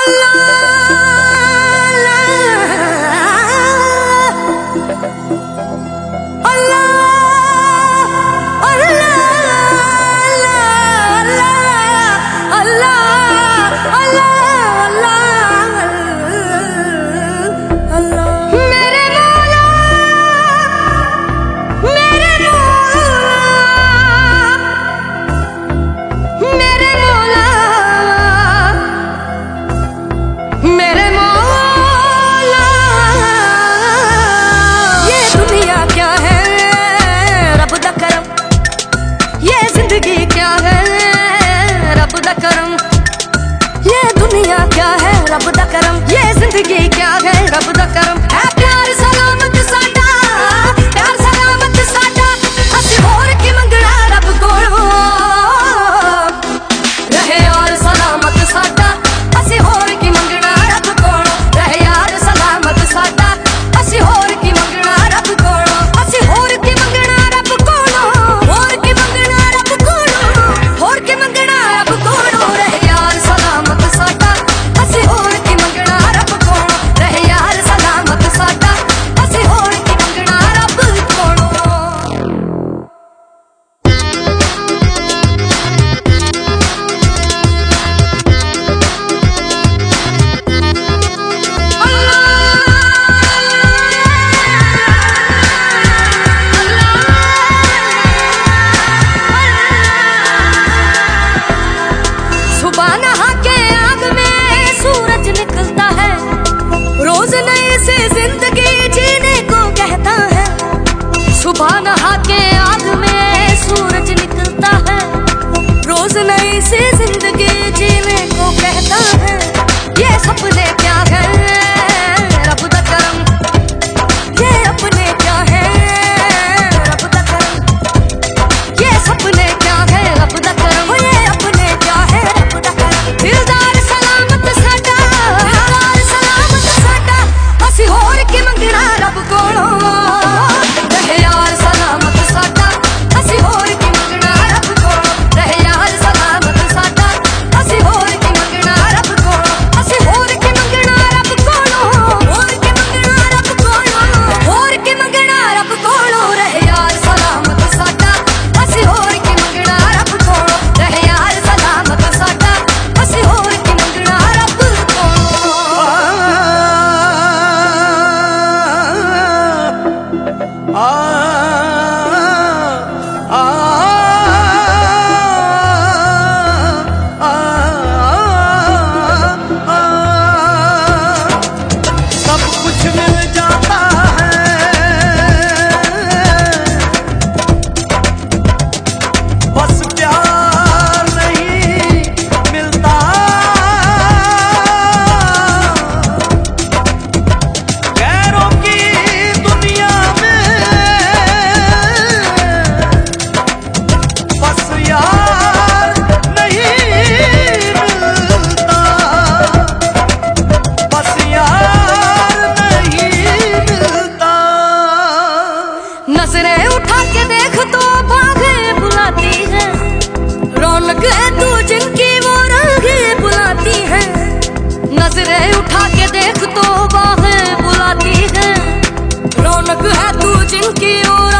रब दा करम, ये जिंदगी क्या है रब दा करम। है प्यार सलामत साडा, प्यार सलामत साडा, असी होर की मंगना रब कोलों। रहे यार सलामत साडा, असी होर की मंगना रब कोलों। रहे यार सलामत साडा, असी होर की मंगना रब कोलों। असी होर की मंगना रब कोलों, होर की मंगना रब कोलों, होर की मंगना रब कोलों। रहे यार सलामत साडा, असी होर की मंगना रब कोलों। रहे यार सलामत साडा, असी होर की मंगना रब कोलों। सुबह नहा के आग में सूरज निकलता है, रोज नई सी जिंदगी जीने को कहता है। सुबह नहा के आग में सूरज निकलता है, रोज नई सी जिंदगी जीने को कहता है। ये सपने क्या है रब दा करम, ये अपने क्या है रब दा करम। ये सपने क्या है रब दा करम, ये अपने क्या है रब दा करम। दिलदार सलामत साडा, दिलदार सलामत साडा, असी होर की मंगना रब कोलों। रहे यार सलामत साडा, असी होर की मंगना रब कोलों। रहे यार सलामत साडा, असी होर की मंगना रब कोलों। असी होर की मंगना रब कोलों, होर की मंगना रब कोलों, होर की मंगना रब कोलों। रहे यार सलामत साडा, असी होर की मंगना रब कोलों। रहे यार सलामत साडा, असी होर की मंगना रब कोलों। सब कुछ मिल जाता है, बस प्यार नहीं मिलता। गैरों की दुनिया में बस यार नहीं मिलता, बस यार नहीं मिलता। नजरें उठा के देख तो बाहें बुलाती है, रौनक है तू जिनकी वो राहें बुलाती है। नजरें उठा के देख तो बाहें बुलाती है, रौनक है तू जिनकी वो